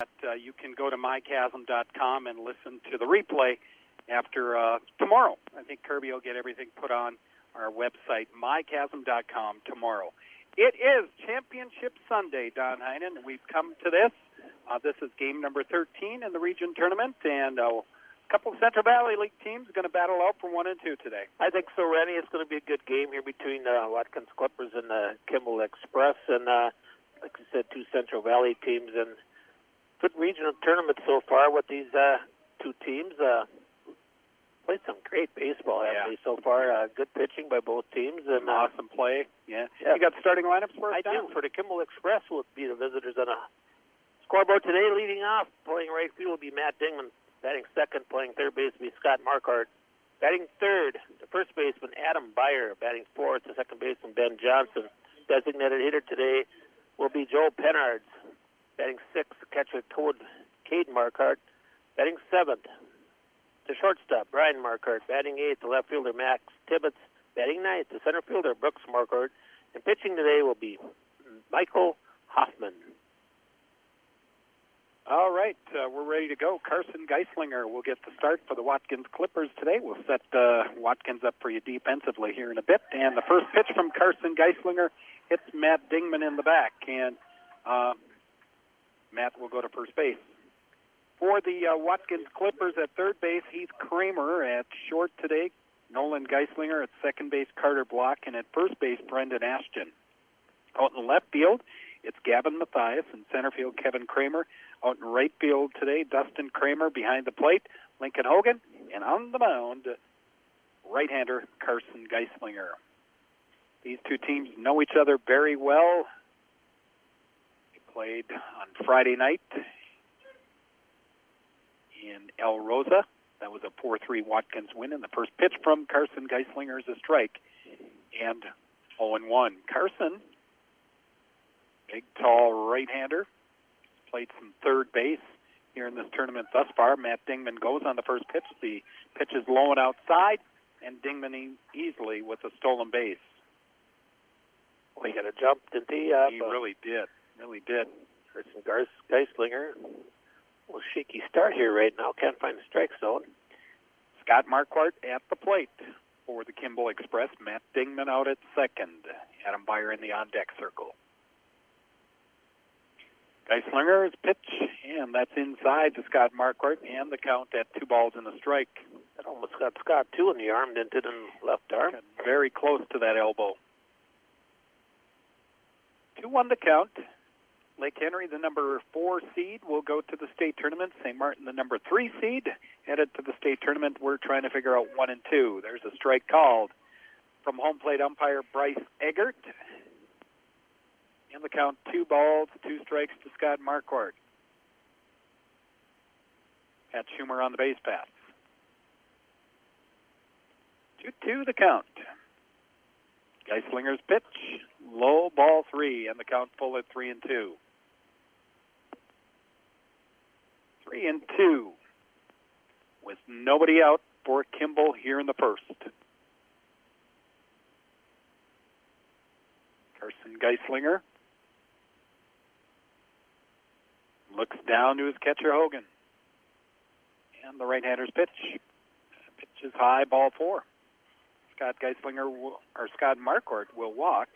not, you can go to mychasm.com and listen to the replay after tomorrow. I think Kirby will get everything put on our website, mychasm.com, tomorrow. It is Championship Sunday, Don Heinen. We've come to this. This is game number 13 in the region tournament, and a couple of Central Valley League teams are going to battle out for 1 and 2 today. I think so, Randy. It's going to be a good game here between Watkins Clippers and Kimball Express, and like I said, 2 Central Valley teams, and good regional tournament so far with these 2 teams. Played some great baseball, haven't they, so far? Good pitching by both teams. And awesome play. Yeah. You got starting lineups for us? I do. For the Kimball Express will be the visitors on a scoreboard today. Leading off, playing right field will be Matt Dingman. Batting second, playing third base will be Scott Marquardt. Batting third, the first baseman, Adam Beyer. Batting fourth, the second baseman, Ben Johnson. Designated hitter today will be Joe Pennards. Batting sixth, the catcher, Cade Marquardt. Batting seventh, the shortstop, Brian Marquardt. Batting eighth, the left fielder, Max Tibbetts. Batting ninth, the center fielder, Brooks Marquardt. And pitching today will be Michael Hoffman. All right, we're ready to go. Carson Geislinger will get the start for the Watkins Clippers today. We'll set Watkins up for you defensively here in a bit. And the first pitch from Carson Geislinger hits Matt Dingman in the back. And Matt will go to first base. For the Watkins Clippers at third base, Heath Kramer. At short today, Nolan Geislinger. At second base, Carter Block. And at first base, Brendan Ashton. Out in left field, it's Gavin Mathias. In center field, Kevin Kramer. Out in right field today, Dustin Kramer. Behind the plate, Lincoln Hogan. And on the mound, right-hander Carson Geislinger. These 2 teams know each other very well. They played on Friday night in El Rosa. That was a 4-3 Watkins win, and the first pitch from Carson Geislinger is a strike. And 0-1. Carson, big, tall right-hander, played some third base here in this tournament thus far. Matt Dingman goes on the first pitch. The pitch is low and outside, and Dingman easily with a stolen base. Well, he got a jump, didn't he? He really did. Really did. Carson Geislinger. Well, shaky start here right now. Can't find the strike zone. Scott Marquardt at the plate for the Kimball Express. Matt Dingman out at second. Adam Beyer in the on-deck circle. Geislinger's pitch, and that's inside to Scott Marquardt, and the count at 2 balls and a strike. That almost got Scott, too, in the arm, didn't it, in left arm? Got very close to that elbow. 2-1 the count. Lake Henry, the number 4 seed, will go to the state tournament. St. Martin, the number 3 seed, headed to the state tournament. We're trying to figure out 1 and 2. There's a strike called from home plate umpire Bryce Eggert. And the count 2 balls, 2 strikes to Scott Marquardt. Pat Schumer on the base pass. 2-2 the count. Geislinger's pitch, low, ball 3, and the count full at 3-2. 3-2 with nobody out for Kimball here in the first. Carson Geislinger looks down to his catcher Hogan. And the right-hander's pitch. Pitch is high, ball 4. Scott Geislinger or Scott Marquardt will walk.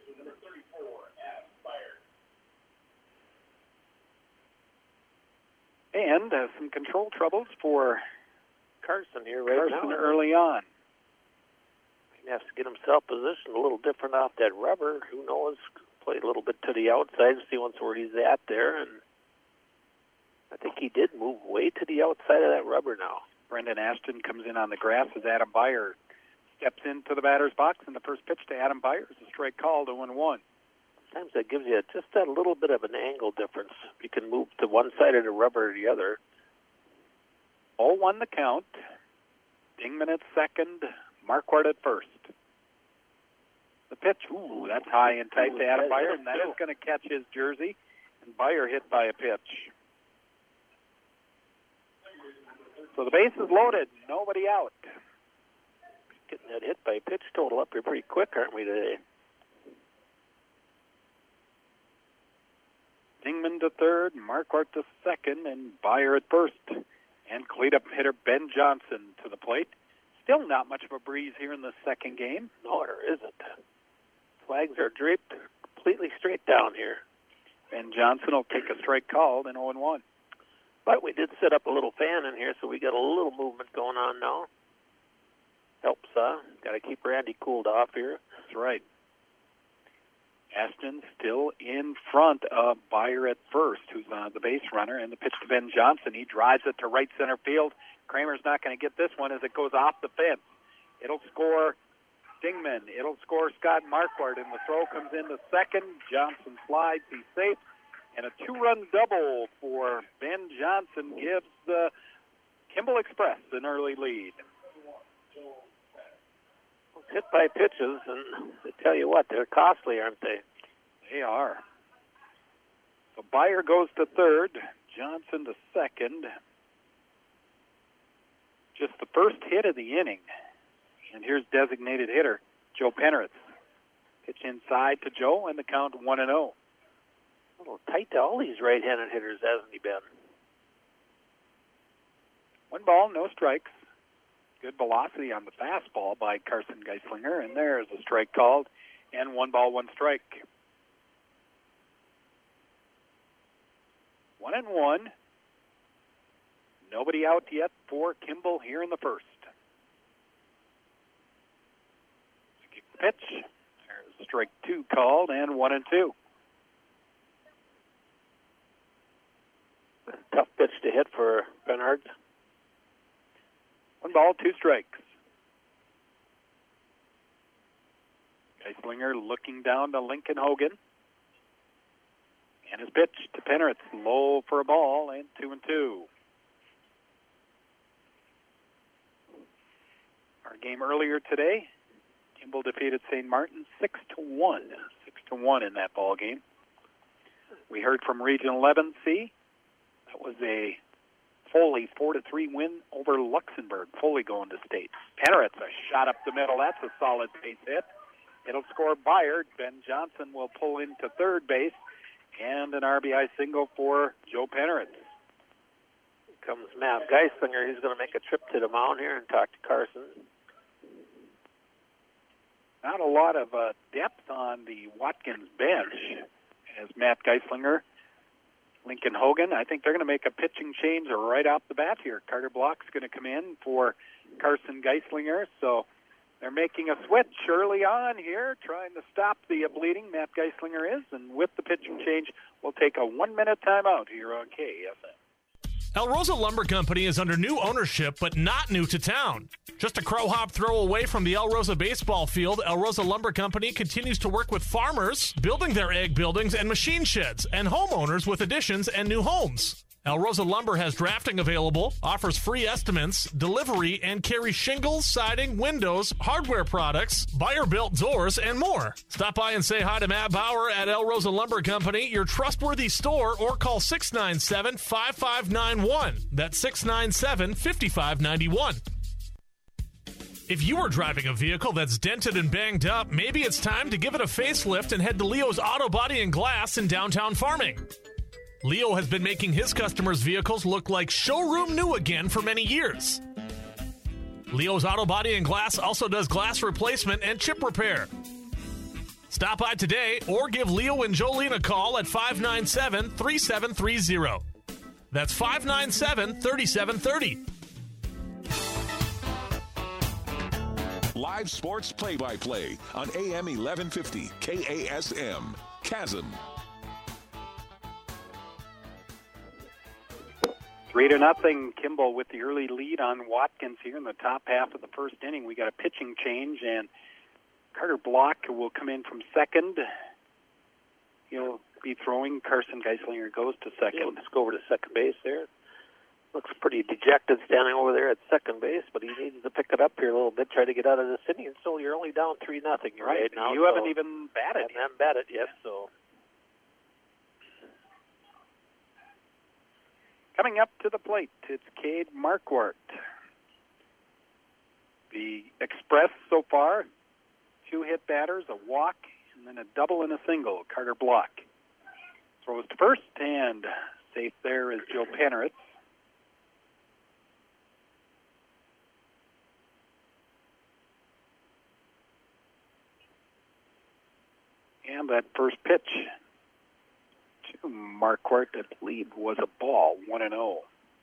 And some control troubles for Carson here Carson early on. He has to get himself positioned a little different off that rubber. Who knows? Play a little bit to the outside and see once where he's at there. And I think he did move way to the outside of that rubber now. Brendan Ashton comes in on the grass as Adam Beyer steps into the batter's box, and the first pitch to Adam Beyer is a strike call to 1-1. Sometimes that gives you just that little bit of an angle difference. You can move to one side of the rubber or the other. 0-1 the count. Dingman at second, Marquardt at first. The pitch, that's high and tight to Adam Beyer, and that is going to catch his jersey, and Beyer hit by a pitch. So the base is loaded, nobody out. Getting that hit by a pitch total up here pretty quick, aren't we, today? Dingman to third, Marquardt to second, and Byer at first. And cleanup hitter Ben Johnson to the plate. Still not much of a breeze here in the second game. No, there isn't. Flags are draped completely straight down here. Ben Johnson will take a strike called in 0-1. But we did set up a little fan in here, so we got a little movement going on now. Helps, got to keep Randy cooled off here. That's right. Ashton still in front of Byer at first, who's the base runner, and the pitch to Ben Johnson. He drives it to right center field. Kramer's not going to get this one as it goes off the fence. It'll score Dingman. It'll score Scott Marquardt, and the throw comes in the second. Johnson slides. He's safe. And a two-run double for Ben Johnson gives the Kimball Express an early lead. Hit by pitches, and I tell you what, they're costly, aren't they? They are. So Byer goes to third, Johnson to second. Just the first hit of the inning. And here's designated hitter Joe Penrith. Pitch inside to Joe, and the count 1-0. A little tight to all these right-handed hitters, hasn't he been? 1 ball, no strikes. Good velocity on the fastball by Carson Geislinger, and there's a strike called, and 1 ball, 1 strike. 1-1. Nobody out yet for Kimball here in the first. Kick the pitch. There's strike 2 called, and 1-2. Tough pitch to hit for Bernhardt. 1 ball, 2 strikes. Geislinger looking down to Lincoln Hogan. And his pitch to Penrith, low for a ball, and 2-2. Our game earlier today, Kimball defeated St. Martin 6-1. 6-1 in that ball game. We heard from Region 11C. That was a Foley 4-3 win over Luxembourg. Foley going to state. Penrith, a shot up the middle. That's a solid base hit. It'll score Byer. Ben Johnson will pull into third base. And an RBI single for Joe Penrith. Here comes Matt Geislinger. He's going to make a trip to the mound here and talk to Carson. Not a lot of depth on the Watkins bench as Matt Geislinger, Lincoln Hogan. I think they're going to make a pitching change right off the bat here. Carter Block's going to come in for Carson Geislinger. So they're making a switch early on here, trying to stop the bleeding. Matt Geislinger is. And with the pitching change, we'll take a 1-minute timeout here on KSN. El Rosa Lumber Company is under new ownership, but not new to town. Just a crow hop throw away from the El Rosa baseball field, El Rosa Lumber Company continues to work with farmers, building their ag buildings and machine sheds, and homeowners with additions and new homes. El Rosa Lumber has drafting available, offers free estimates, delivery, and carries shingles, siding, windows, hardware products, buyer-built doors, and more. Stop by and say hi to Matt Bauer at El Rosa Lumber Company, your trustworthy store, or call 697-5591. That's 697-5591. If you are driving a vehicle that's dented and banged up, maybe it's time to give it a facelift and head to Leo's Auto Body and Glass in downtown Farming. Leo has been making his customers' vehicles look like showroom new again for many years. Leo's Auto Body and Glass also does glass replacement and chip repair. Stop by today or give Leo and Jolene a call at 597-3730. That's 597-3730. Live sports play-by-play on AM 1150 KASM. Chasm. 3-0, Kimball with the early lead on Watkins here in the top half of the first inning. We got a pitching change, and Carter Block will come in from second. He'll be throwing. Carson Geislinger goes to second. He'll just go over to second base there. Looks pretty dejected standing over there at second base, but he needs to pick it up here a little bit, try to get out of this inning. So you're only down 3-0 right now. You haven't even batted. I haven't batted yet, so... Coming up to the plate, it's Cade Marquardt. The Express so far, 2 hit batters, a walk, and then a double and a single, Carter Block. Throws to first, and safe there is Joe Penneritz. And that first pitch to Marquardt, I believe, was a ball, 1-0.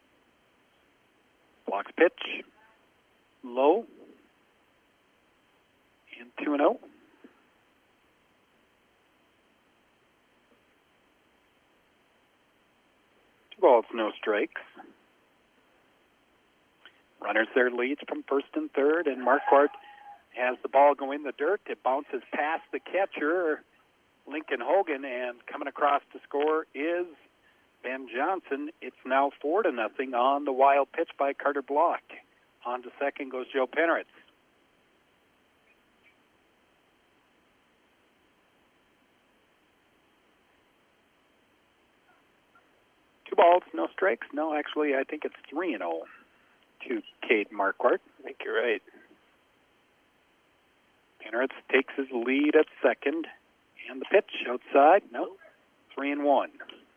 Blocks pitch, low, and 2-0. 2 balls, no strikes. Runners their leads from first and third, and Marquardt has the ball go in the dirt. It bounces past the catcher, Lincoln Hogan, and coming across to score is Ben Johnson. It's now 4-0 on the wild pitch by Carter Block. On to second goes Joe Penneritz. Two balls, no strikes. No, actually, I think it's 3-0 to Cade Marquardt. I think you're right. Penneritz takes his lead at second. And the pitch outside, no, 3-1.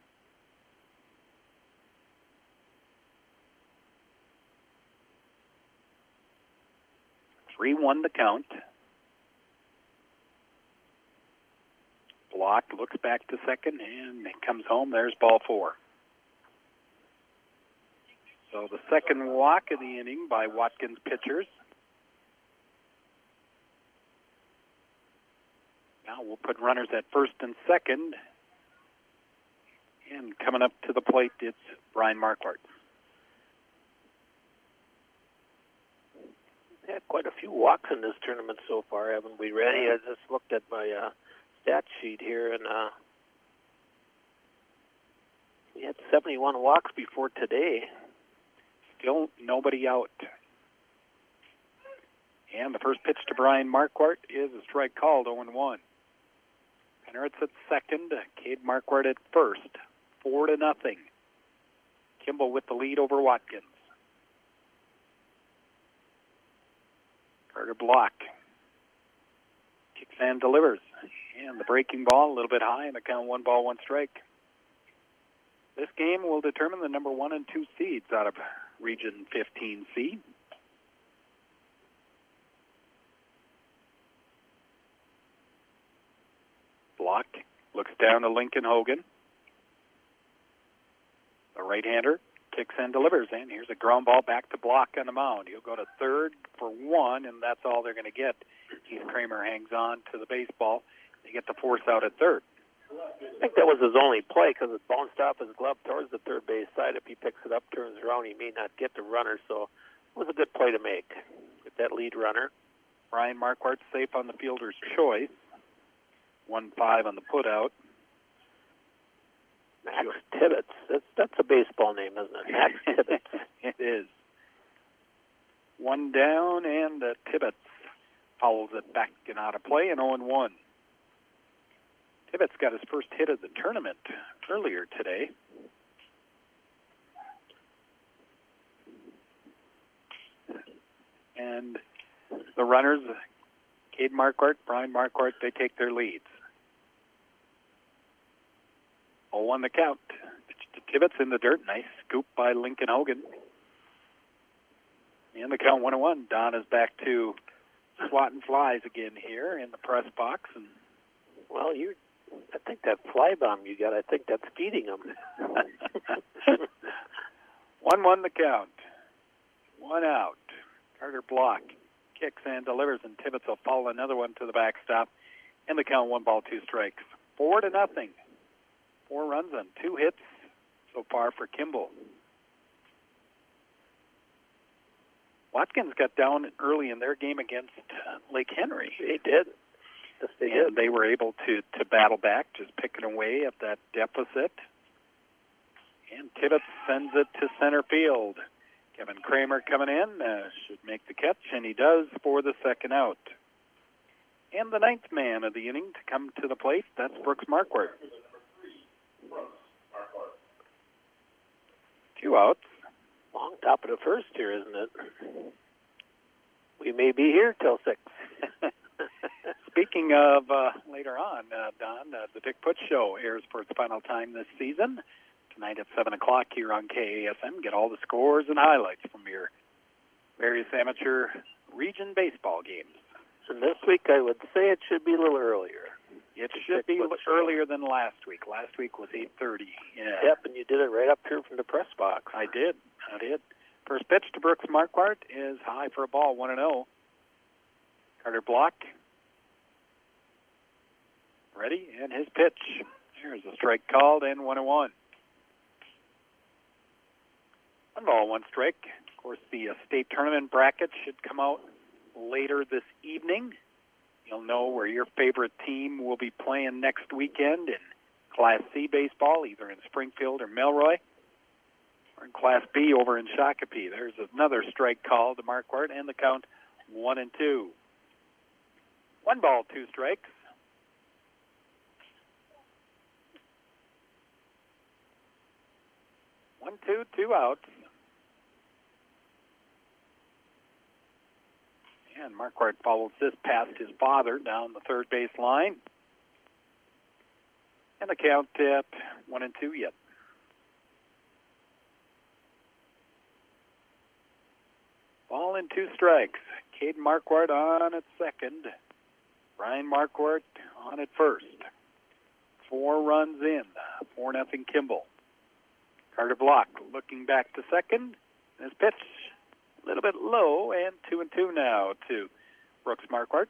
The count. Block looks back to second and comes home. There's ball 4. So the second walk of the inning by Watkins pitchers. Now we'll put runners at first and second. And coming up to the plate, it's Brian Marquardt. We've had quite a few walks in this tournament so far, haven't we, Randy? I just looked at my stat sheet here, and we had 71 walks before today. Still nobody out. And the first pitch to Brian Marquardt is a strike called, 0-1. Penneritz at second, Cade Marquardt at first, 4-0. Kimball with the lead over Watkins. Carter Block kicks and delivers. And the breaking ball a little bit high, and the count 1 ball, 1 strike. This game will determine the number 1 and 2 seeds out of Region 15C. Block looks down to Lincoln Hogan. The right-hander kicks and delivers, and here's a ground ball back to Block on the mound. He'll go to third for 1, and that's all they're going to get. Keith Kramer hangs on to the baseball. They get the force out at third. I think that was his only play because it bounced off his glove towards the third base side. If he picks it up, turns around, he may not get the runner, so it was a good play to make. Get that lead runner. Brian Marquardt safe on the fielder's choice. 1-5 on the putout. Max Tibbetts. That's a baseball name, isn't it? Max Tibbetts. It is. 1 down, and Tibbetts fouls it back and out of play, and 0-1. Tibbetts got his first hit of the tournament earlier today. And the runners, Cade Marquardt, Brian Marquardt, they take their leads. 0-1 the count. Tibbetts in the dirt. Nice scoop by Lincoln Hogan. And the count 1-1. Don is back to swatting flies again here in the press box. And well, I think that fly bomb you got, I think that's feeding them. 1-1 the count. 1 out. Carter Block kicks and delivers, and Tibbetts will foul another one to the backstop. And the count 1 ball, 2 strikes. 4-0. 4 runs on 2 hits so far for Kimball. Watkins got down early in their game against Lake Henry. They did. Yes, they did. They were able to battle back, just picking away at that deficit. And Tibbetts sends it to center field. Kevin Kramer coming in, should make the catch, and he does for the second out. And the 9th man of the inning to come to the plate, that's Brooks Marquardt. 2 outs. Long top of the first here, isn't it? We may be here till 6. speaking of later on, Don, the Dick Putz Show airs for its final time this season. Tonight at 7 o'clock here on KASM. Get all the scores and highlights from your various amateur region baseball games. And this week I would say it should be a little earlier. It should be earlier than last week. Last week was 8:30. Yeah. Yep, and you did it right up here from the press box. I did. First pitch to Brooks Marquardt is high for a ball, 1-0. Carter Block. Ready, and his pitch. Here's a strike called, and 1-1. 1 ball, 1 strike. Of course, the state tournament bracket should come out later this evening. You'll know where your favorite team will be playing next weekend in Class C baseball, either in Springfield or Melroy, or in Class B over in Shakopee. There's another strike call to Marquardt, and the count 1-2. 1 ball, 2 strikes. 1-2, 2 outs. And Marquardt follows this past his father down the third base line. And the count at 1-2 yet. Ball and 2 strikes. Caden Marquardt on at second. Brian Marquardt on at first. 4 runs in. 4-0 Kimball. Carter Block looking back to second. His pitch a little bit low, and 2-2 now to Brooks Marquardt.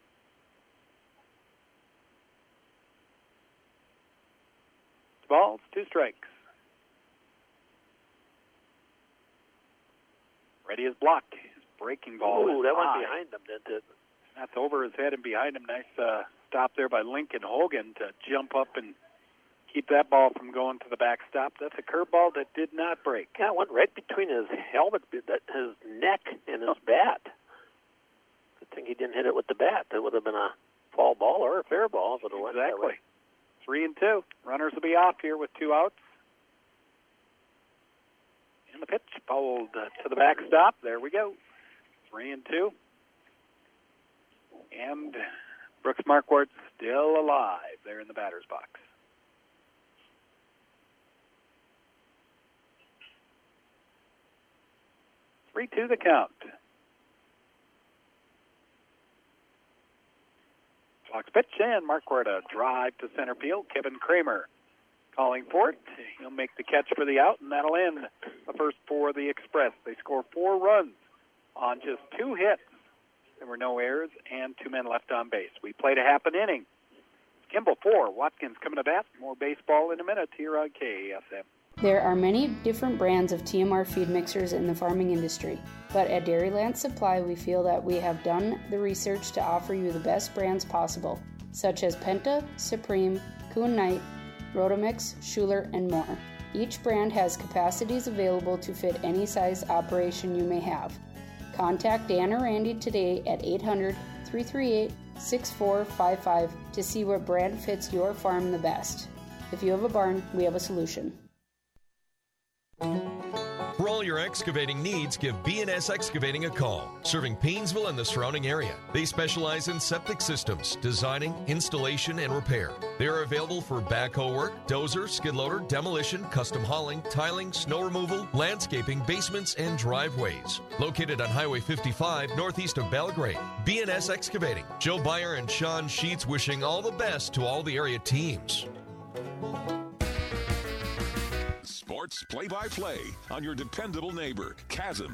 Balls, 2 strikes. Ready as Block. His breaking ball. Ooh, that high. went behind him, didn't it? That's over his head and behind him. Nice stop there by Lincoln Hogan to jump up and keep that ball from going to the backstop. That's a curveball that did not break. Yeah, it went right between his helmet, his neck, and his bat. Good thing he didn't hit it with the bat. That would have been a foul ball or a fair ball if it went that way. Exactly. 3-2. Runners will be off here with 2 outs. And the pitch pulled to the backstop. There we go. 3-2. And Brooks Marquardt still alive there in the batter's box. 3-2 the count. Clock's pitch, and Marquardt a drive to center field. Kevin Kramer calling for it. He'll make the catch for the out, and that'll end the first for the Express. They score 4 runs on just 2 hits. There were no errors and 2 men left on base. We played a half an inning. Kimball 4, Watkins coming to bat. More baseball in a minute here on KASM. There are many different brands of TMR feed mixers in the farming industry, but at Dairyland Supply we feel that we have done the research to offer you the best brands possible, such as Penta, Supreme, Kuhn Knight, Rotomix, Schuler, and more. Each brand has capacities available to fit any size operation you may have. Contact Dan or Randy today at 800-338-6455 to see what brand fits your farm the best. If you have a barn, we have a solution. For all your excavating needs, give B&S Excavating a call, serving Paynesville and the surrounding area. They specialize in septic systems, designing, installation, and repair. They are available for backhoe work, dozer, skid loader, demolition, custom hauling, tiling, snow removal, landscaping, basements, and driveways. Located on Highway 55, northeast of Belgrade. B&S Excavating. Joe Beyer and Sean Sheets wishing all the best to all the area teams. Sports play-by-play on your dependable neighbor, Chasm.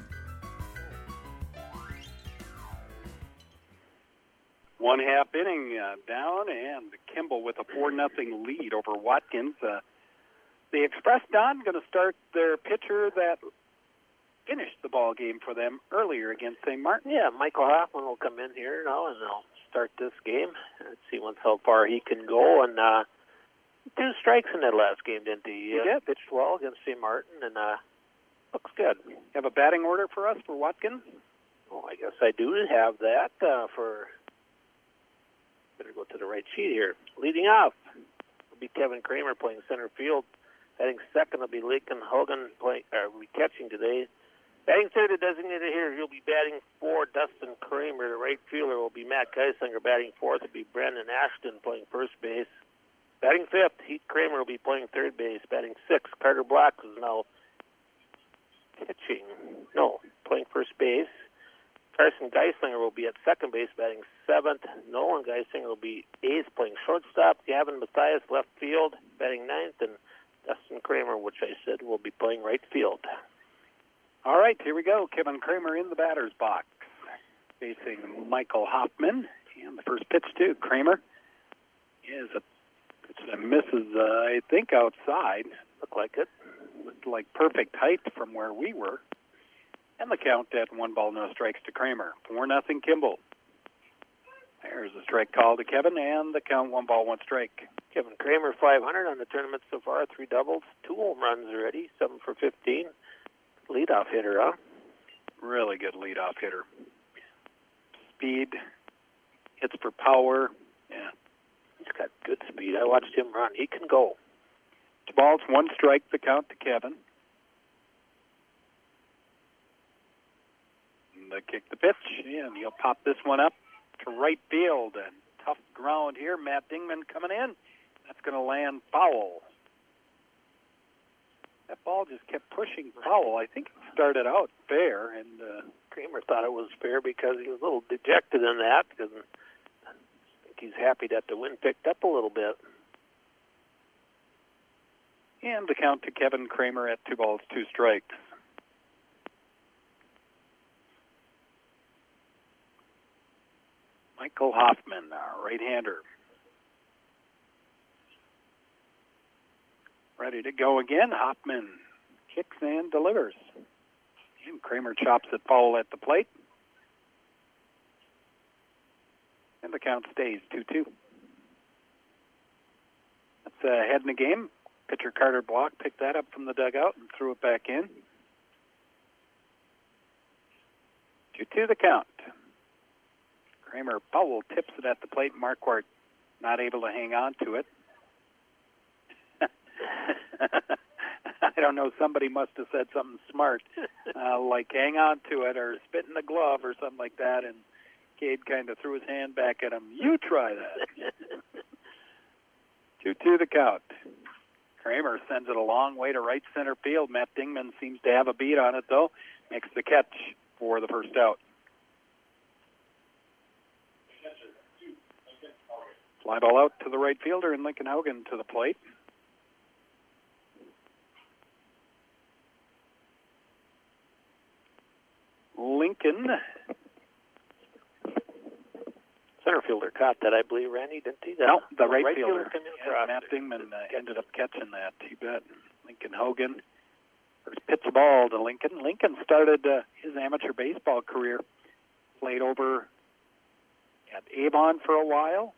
1/2 inning down, and Kimball with a 4-0 lead over Watkins. The Express, Don, going to start their pitcher that finished the ball game for them earlier against St. Martin. Yeah, Michael Hoffman will come in here now, and they'll start this game. Let's see how far he can go. And 2 strikes in that last game, didn't he? He did. Pitched well against St. Martin, and looks good. You have a batting order for us for Watkins? Oh, I guess I do have that for... Better go to the right sheet here. Leading off will be Kevin Kramer playing center field. Batting second will be Lincoln Hogan will be catching today. Batting third, the designated hitter, he'll be batting for Dustin Kramer. The right fielder will be Matt Geislinger. Batting fourth will be Brendan Ashton playing first base. Batting fifth, Heath Kramer will be playing third base. Batting sixth, Carter Block is now playing first base. Carson Geislinger will be at second base, batting seventh. Nolan Geislinger will be eighth, playing shortstop. Gavin Mathias, left field, batting ninth. And Dustin Kramer, which I said, will be playing right field. All right, here we go. Kevin Kramer in the batter's box, facing Michael Hoffman. And the first pitch to Kramer is a pitch that misses, I think, outside. Looked like it. Looked like perfect height from where we were. And the count at 1 ball, no strikes to Kramer. 4-0 Kimball. There's a strike call to Kevin, and the count 1 ball, 1 strike. Kevin Kramer, 500 on the tournament so far, 3 doubles, 2 home runs already, 7 for 15. Leadoff hitter, huh? Really good leadoff hitter. Speed, hits for power. Yeah. He's got good speed. I watched him run. He can go. 2 balls, 1 strike, the count to Kevin. And the kick the pitch, and he'll pop this one up to right field. And tough ground here. Matt Dingman coming in. That's going to land foul. That ball just kept pushing foul. I think it started out fair, and Kramer thought it was fair because he was a little dejected in that, because I think he's happy that the wind picked up a little bit. And the count to Kevin Kramer at 2 balls, 2 strikes. Michael Hoffman, our right-hander. Ready to go again. Hoffman kicks and delivers. And Kramer chops it foul at the plate. And the count stays 2-2. That's ahead in the game. Pitcher Carter Block picked that up from the dugout and threw it back in. 2-2 the count. Kramer foul tips it at the plate. Marquardt not able to hang on to it. I don't know, somebody must have said something smart, like hang on to it or spit in the glove or something like that, and Cade kind of threw his hand back at him. You try that. 2-2 the count. Kramer sends it a long way to right center field. Matt Dingman seems to have a beat on it, though. Makes the catch for the first out. Fly ball out to the right fielder, and Lincoln Hogan to the plate. Lincoln. Center fielder caught that, I believe, Randy, didn't he? No, the right fielder. Yeah, Matt Dingman ended up catching that. You bet. Lincoln Hogan. First pitch ball to Lincoln. Lincoln started his amateur baseball career. Played over at Avon for a while.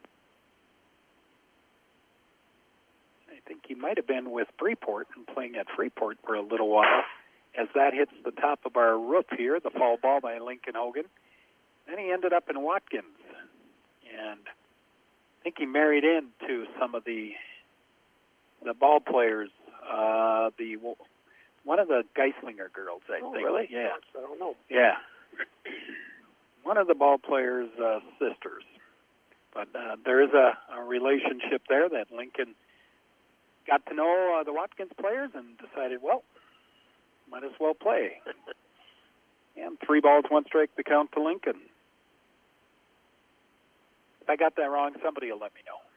I think he might have been with Freeport and playing at Freeport for a little while. As that hits the top of our roof here, the foul ball by Lincoln Hogan. Then he ended up in Watkins. And I think he married into some of the ball players. One of the Geislinger girls, I think. Really? Yeah. I don't know. Yeah. One of the ball players' sisters. But there is a relationship there that Lincoln got to know the Watkins players and decided, well, might as well play. And 3 balls, 1 strike, the count to Lincoln. If I got that wrong, somebody will let me know.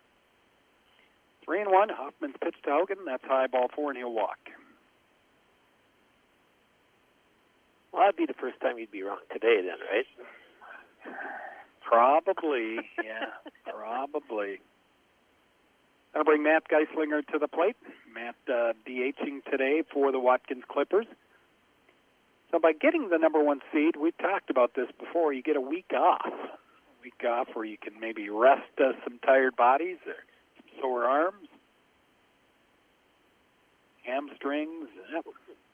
3-1, Hoffman's pitch to Hogan. That's high, ball 4, and he'll walk. Well, that'd be the first time you'd be wrong today then, right? Probably, yeah, probably. I'll bring Matt Geislinger to the plate. Matt DHing today for the Watkins Clippers. So by getting the number 1 seed, we've talked about this before, you get a week off. A week off where you can maybe rest some tired bodies or some sore arms, hamstrings. Yep.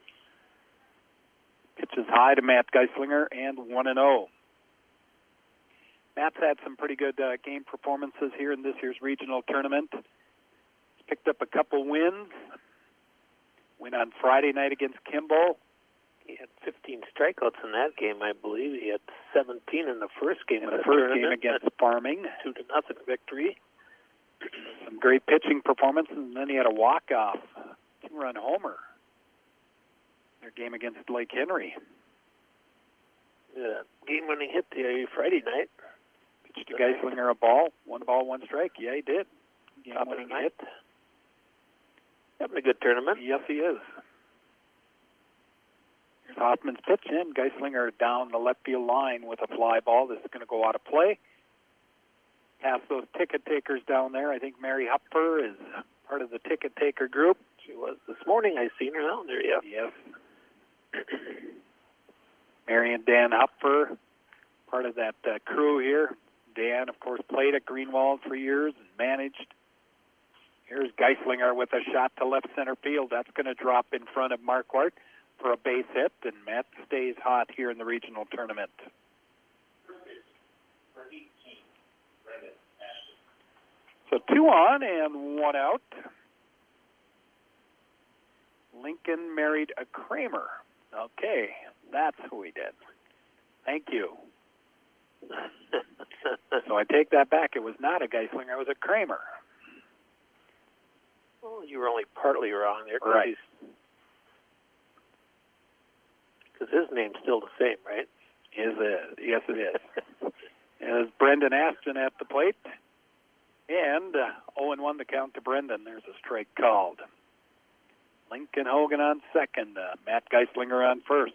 Pitches high to Matt Geislinger and 1-0. Matt's had some pretty good game performances here in this year's regional tournament. He's picked up a couple wins. Win on Friday night against Kimball. He had 15 strikeouts in that game, I believe. He had 17 in the first game. In the first game against Farming. 2-0 victory. Some great pitching performance, and then he had a walk-off, 2-run homer. Their game against Lake Henry. Yeah, game-winning hit the Friday night. Pitched to Geislinger a ball, 1 strike. Yeah, he did. Game-winning hit. Having a good tournament. Yes, he is. Here's Hoffman's pitch in. Geislinger down the left field line with a fly ball. This is going to go out of play. Past those ticket takers down there. I think Mary Hupfer is part of the ticket taker group. She was this morning. I seen her down there, yeah. Yes. Mary and Dan Hupfer, part of that crew here. Dan, of course, played at Greenwald for years and managed. Here's Geislinger with a shot to left center field. That's going to drop in front of Marquardt for a base hit, and Matt stays hot here in the regional tournament. So 2 on and 1 out. Lincoln married a Kramer. Okay, that's who he did. Thank you. So I take that back. It was not a Geislinger. It was a Kramer. Well, you were only partly wrong there. Right. Because his name's still the same, right? Yes, it is. As Brendan Ashton at the plate. And 0-1 the count to Brendan. There's a strike called. Lincoln Hogan on second. Matt Geislinger on first.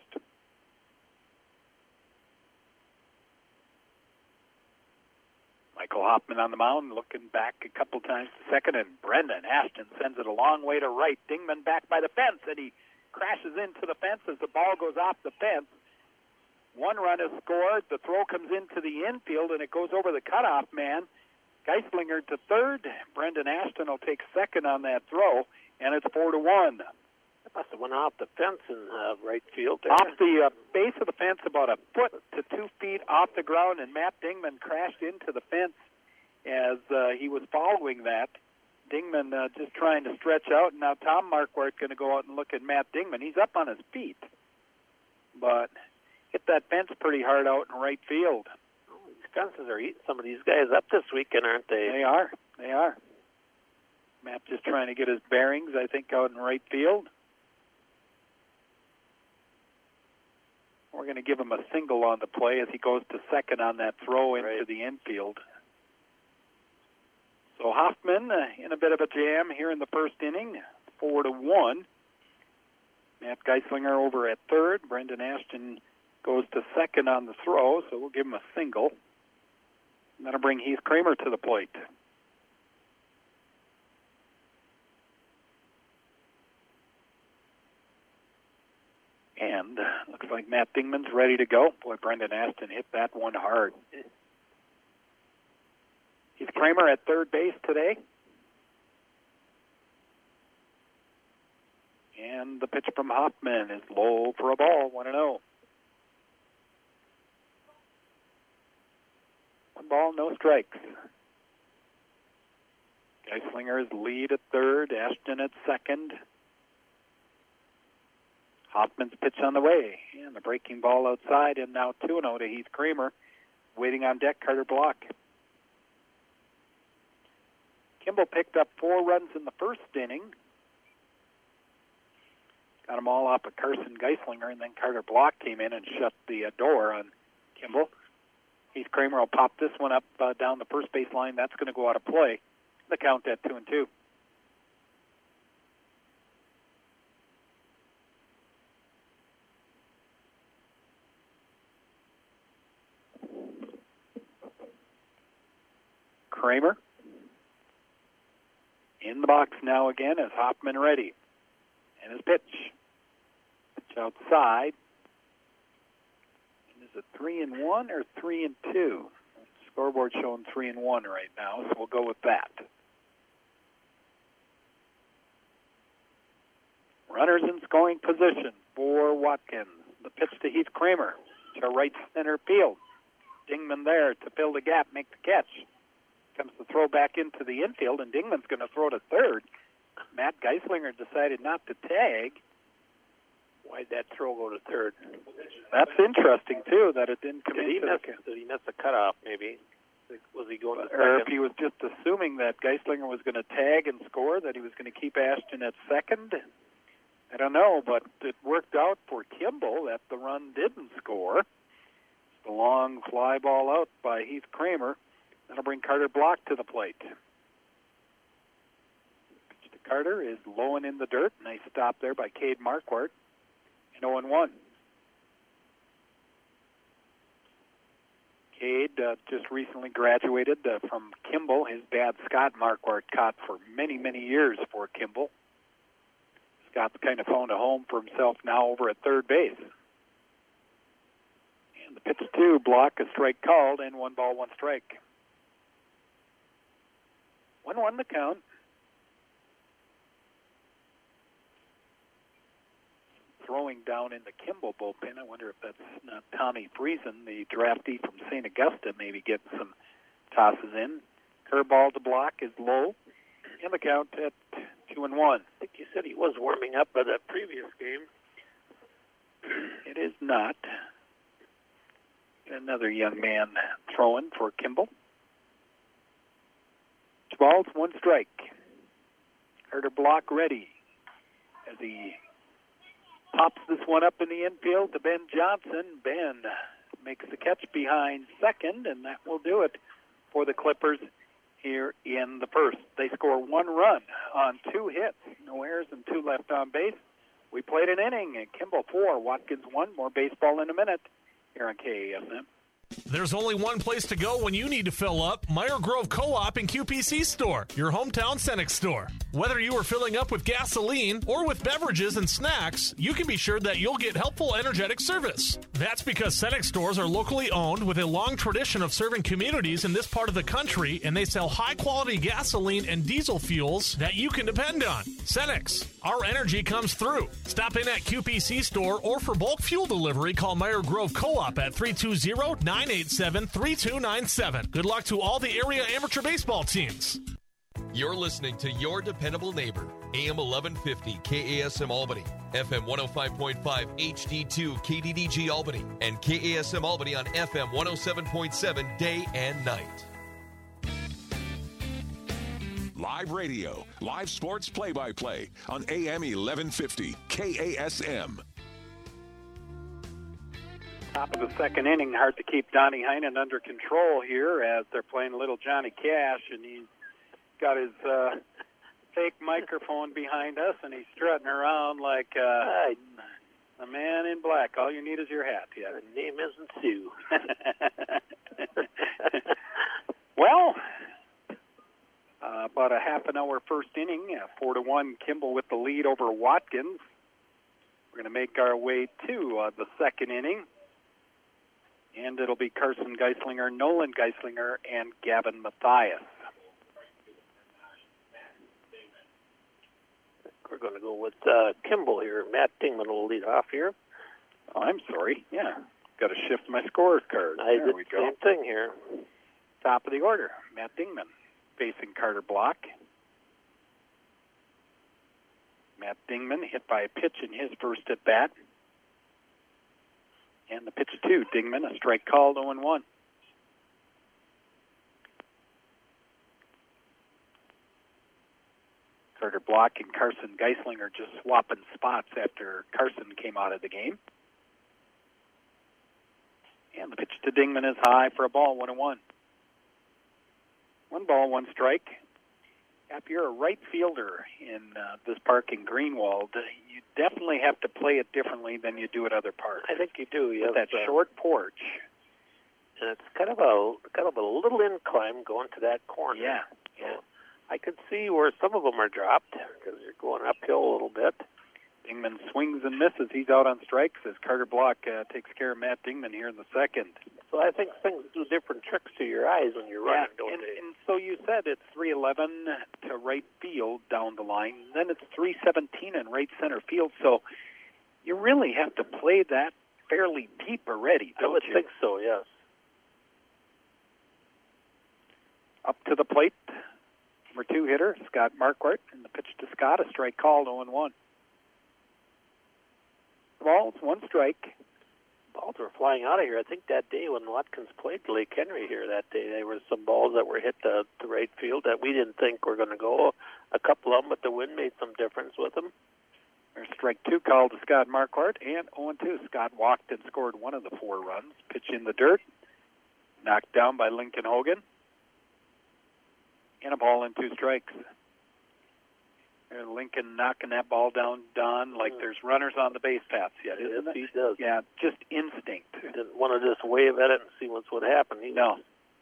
Michael Hoffman on the mound, looking back a couple times to second, and Brendan Ashton sends it a long way to right. Dingman back by the fence, and he crashes into the fence as the ball goes off the fence. 1 run is scored. The throw comes into the infield, and it goes over the cutoff man. Geislinger to third. Brendan Ashton will take second on that throw, and it's 4-1. It must have went off the fence in right field there. Off the base of the fence, about a foot to 2 feet off the ground, and Matt Dingman crashed into the fence as he was following that. Dingman just trying to stretch out, and now Tom Marquardt going to go out and look at Matt Dingman. He's up on his feet, but hit that fence pretty hard out in right field. Oh, these fences are eating some of these guys up this weekend, aren't they? They are. They are. Matt just trying to get his bearings, I think, out in right field. We're going to give him a single on the play as he goes to second on that throw into the infield. So Hoffman in a bit of a jam here in the first inning, 4-1. Matt Geislinger over at third. Brendan Ashton goes to second on the throw, so we'll give him a single. And that'll bring Heath Kramer to the plate. And looks like Matt Dingman's ready to go. Boy, Brendan Ashton hit that one hard. Heath Kramer at third base today. And the pitch from Hoffman is low for a ball, 1-0. 1 ball, no strikes. Geislinger's lead at third, Ashton at second. Hoffman's pitch on the way, and the breaking ball outside, and now 2-0 to Heath Kramer. Waiting on deck, Carter Block. Kimball picked up 4 runs in the first inning. Got them all off of Carson Geislinger, and then Carter Block came in and shut the door on Kimball. Heath Kramer will pop this one up down the first base line. That's going to go out of play. The count at 2-2. Kramer in the box now again as Hoffman ready. And his pitch. Pitch outside. And is it 3-1 or 3-2? Scoreboard showing 3-1 right now, so we'll go with that. Runners in scoring position for Watkins. The pitch to Heath Kramer to right center field. Dingman there to fill the gap, make the catch. Comes the throw back into the infield, and Dingman's going to throw to third. Matt Geislinger decided not to tag. Why'd that throw go to third? That's interesting, too, that it didn't come Did he into miss the cutoff, maybe? Was he going to or if second? he was just assuming that Geislinger was going to tag and score, that he was going to keep Ashton at second. I don't know, but it worked out for Kimball that the run didn't score. The long fly ball out by Heath Kramer. That'll bring Carter Block to the plate. Pitch to Carter is low and in the dirt. Nice stop there by Cade Marquardt. And 0-1. Cade just recently graduated from Kimball. His dad, Scott Marquardt, caught for many, many years for Kimball. Scott's kind of found a home for himself now over at third base. And the pitch to Block, a strike called, and 1 ball, 1 strike. 1-1 the count. Throwing down in the Kimball bullpen. I wonder if that's not Tommy Friesen, the draftee from St. Augusta, maybe getting some tosses in. Curveball to Block is low. And the count at 2-1. I think you said he was warming up by the previous game. It is not. Another young man throwing for Kimball. 2 balls, 1 strike. Carter Block ready as he pops this one up in the infield to Ben Johnson. Ben makes the catch behind second, and that will do it for the Clippers here in the first. They score 1 run on 2 hits, no errors and 2 left on base. We played an inning, and Kimball 4, Watkins 1. More baseball in a minute here on KASM. There's only one place to go when you need to fill up. Meyer Grove Co-op and QPC Store, your hometown Cenex store. Whether you are filling up with gasoline or with beverages and snacks, you can be sure that you'll get helpful, energetic service. That's because Cenex stores are locally owned with a long tradition of serving communities in this part of the country, and they sell high-quality gasoline and diesel fuels that you can depend on. Cenex, our energy comes through. Stop in at QPC Store or for bulk fuel delivery, call Meyer Grove Co-op at 320-987-3297. Good luck to all the area amateur baseball teams. You're listening to Your Dependable Neighbor, AM 1150 KASM Albany, FM 105.5 HD2 KDDG Albany, and KASM Albany on FM 107.7 day and night. Live radio, live sports play-by-play on AM 1150 KASM. Top of the second inning, hard to keep Donnie Heinen under control here as they're playing Little Johnny Cash, and he's got his fake microphone behind us, and he's strutting around like a man in black. All you need is your hat. Yeah. The name isn't Sue. Well, about a half an hour first inning, 4-1, Kimball with the lead over Watkins. We're going to make our way to the second inning. And it'll be Carson Geislinger, Nolan Geislinger, and Gavin Mathias. We're going to go with Kimball here. Matt Dingman will lead off here. Oh, I'm sorry. Yeah, got to shift my scorer's card. I there did we the go. same thing here. Top of the order, Matt Dingman facing Carter Block. Matt Dingman hit by a pitch in his first at bat. And the pitch to Dingman, a strike called, 0-1. Carter Block and Carson Geislinger just swapping spots after Carson came out of the game. And the pitch to Dingman is high for a ball, 1-1. 1 ball, 1 strike. If you're a right fielder in this park in Greenwald, you definitely have to play it differently than you do at other parks. I think you do. You have that short porch. And it's kind of a little incline going to that corner. Yeah. So I could see where some of them are dropped because you're going uphill a little bit. Dingman swings and misses. He's out on strikes as Carter Block takes care of Matt Dingman here in the second. So I think things do different tricks to your eyes when you're running, don't they? And so you said it's 311 to right field down the line. Then it's 317 in right center field. So you really have to play that fairly deep already, don't you? I would think so, yes. Up to the plate, number 2 hitter, Scott Marquardt, and the pitch to Scott, a strike called, 0-1. balls, 1 strike. Balls were flying out of here. I think that day when Watkins played Lake Henry here that day, there were some balls that were hit to right field that we didn't think were going to go. A couple of them, but the wind made some difference with them. There's strike 2 called to Scott Marquardt, and 0-2. Scott walked and scored 1 of the 4 runs. Pitch in the dirt, knocked down by Lincoln Hogan, and a ball and 2 strikes. There's Lincoln knocking that ball down, Don, like there's runners on the base paths yet, isn't it? He does. Yeah, just instinct. He didn't want to just wave at it and see what's what happened. No.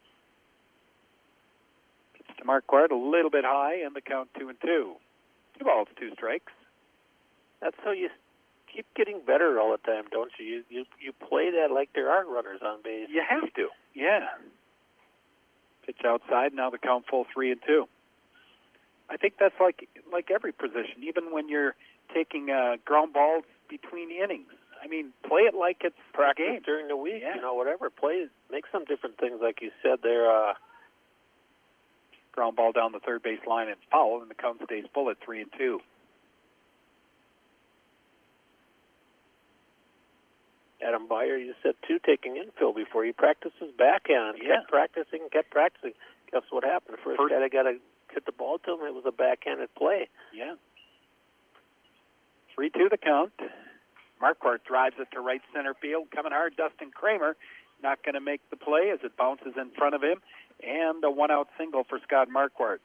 Pitch to Marquardt, a little bit high, and the count 2-2. 2 balls, 2 strikes. That's how you keep getting better all the time, don't you? You play that like there are runners on base. You have to, yeah. Pitch outside, now the count full 3-2. I think that's like every position, even when you're taking ground balls between innings. I mean, play it like it's practice a game. During the week, yeah. Whatever. Play, make some different things, like you said there. Ground ball down the third base line and foul, and the count stays full at 3-2. Adam Beyer, you said, too, taking infield before he practices backhand. Yeah. Kept practicing. Guess what happened? First guy got to hit the ball to him, it was a backhanded play. Yeah. 3-2 the count. Marquardt drives it to right center field. Coming hard, Dustin Kramer not going to make the play as it bounces in front of him. And a 1-out single for Scott Marquardt.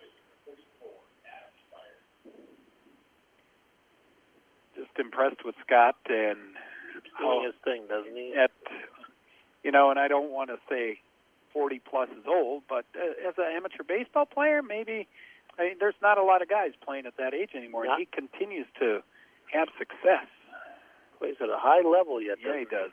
Just impressed with Scott and doing his thing, doesn't he? And I don't want to say 40-plus is old, but as an amateur baseball player, maybe there's not a lot of guys playing at that age anymore. And he continues to have success. Plays at a high level yet. Yeah, he does.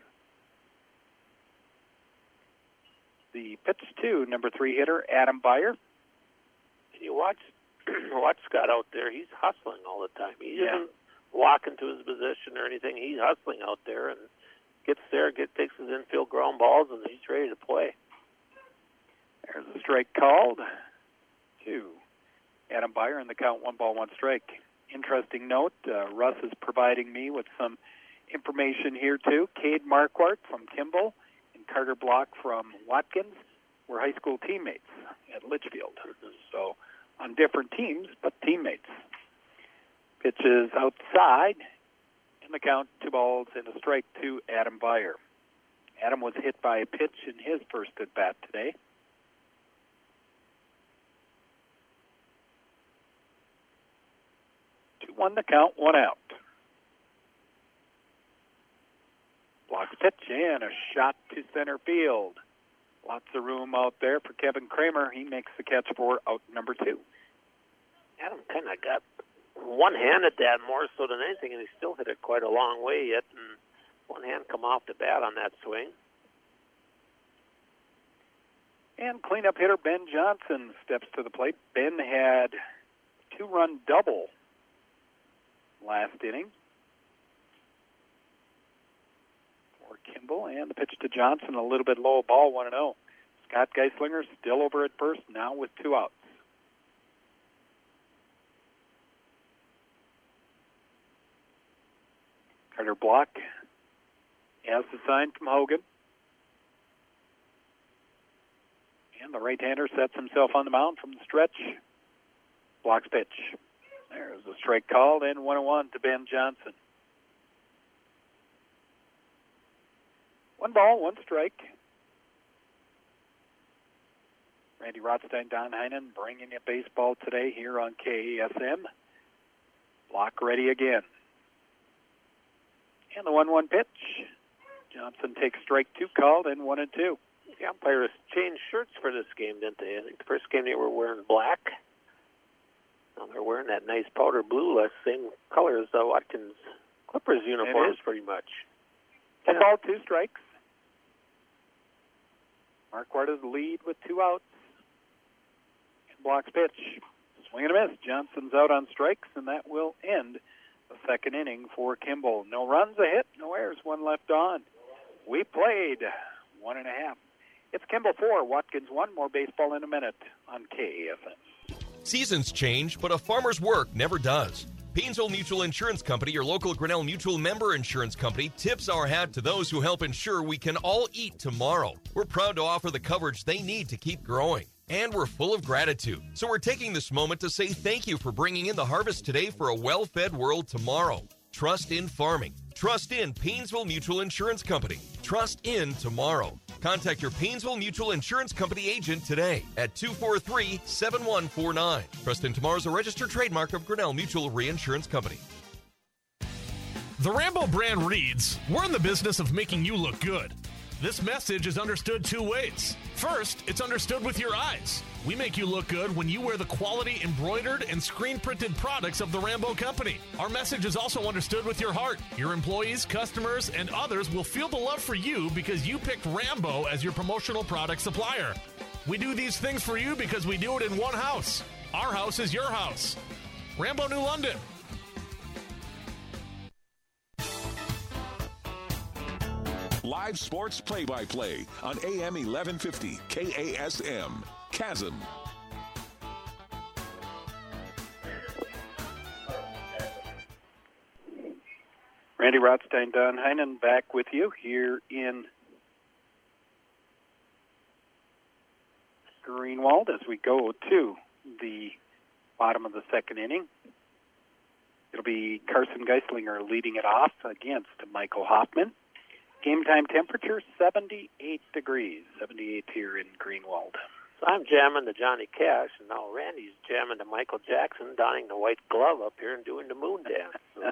The pitch to number 3 hitter, Adam Beyer. You watch Scott out there. He's hustling all the time. He doesn't walk into his position or anything. He's hustling out there and gets there, takes his infield ground balls, and he's ready to play. There's a strike called to Adam Beyer, and the count 1 ball, 1 strike. Interesting note, Russ is providing me with some information here, too. Cade Marquardt from Kimball and Carter Block from Watkins were high school teammates at Litchfield. So on different teams, but teammates. Pitch is outside, and the count 2 balls and a strike to Adam Beyer. Adam was hit by a pitch in his first at-bat today. 2-1 the count, 1 out. Block's pitch and a shot to center field. Lots of room out there for Kevin Kramer. He makes the catch for out number 2. Adam kind of got one hand at that more so than anything, and he still hit it quite a long way yet, and one hand come off the bat on that swing. And cleanup hitter Ben Johnson steps to the plate. Ben had 2-run double last inning for Kimball, and the pitch to Johnson, a little bit low ball, 1-0. Scott Geislinger still over at first, now with 2 outs. Carter Block has the sign from Hogan. And the right-hander sets himself on the mound from the stretch. Block's pitch. There's a strike called, and 1-1 to Ben Johnson. 1 ball, 1 strike. Randy Rothstein, Don Heinen bringing you baseball today here on KASM. Block ready again. And the 1-1 pitch. Johnson takes strike 2 called, and 1-2. The umpires changed shirts for this game, didn't they? I think the first game they were wearing black. Now they're wearing that nice powder blue, same color as the Watkins Clippers uniforms, pretty much. 1 ball, 2 strikes. Marquardt is the lead with 2 outs. And Block's pitch. Swing and a miss. Johnson's out on strikes, and that will end the second inning for Kimball. No runs, a hit, no errors, 1 left on. We played 1.5. It's Kimball 4, Watkins 1. More baseball in a minute on KASM. Seasons change, but a farmer's work never does. Painesville Mutual Insurance Company, your local Grinnell Mutual member insurance company, tips our hat to those who help ensure we can all eat tomorrow. We're proud to offer the coverage they need to keep growing. And we're full of gratitude. So we're taking this moment to say thank you for bringing in the harvest today for a well-fed world tomorrow. Trust in farming. Trust in Painesville Mutual Insurance Company. Trust in tomorrow. Contact your Painesville Mutual Insurance Company agent today at 243-7149. Trust in Tomorrow is a registered trademark of Grinnell Mutual Reinsurance Company. The Rambo brand reads, "We're in the business of making you look good." This message is understood two ways. First, it's understood with your eyes. We make you look good when you wear the quality embroidered and screen-printed products of the Rambo Company. Our message is also understood with your heart. Your employees, customers, and others will feel the love for you because you picked Rambo as your promotional product supplier. We do these things for you because we do it in one house. Our house is your house. Rambo New London. Live sports play-by-play on AM 1150 KASM. Chasm. Randy Rothstein, Don Heinen back with you here in Greenwald as we go to the bottom of the second inning. It'll be Carson Geislinger leading it off against Michael Hoffman. Game time temperature, 78 degrees, 78 here in Greenwald. So I'm jamming to Johnny Cash, and now Randy's jamming to Michael Jackson, donning the white glove up here and doing the moon dance. So.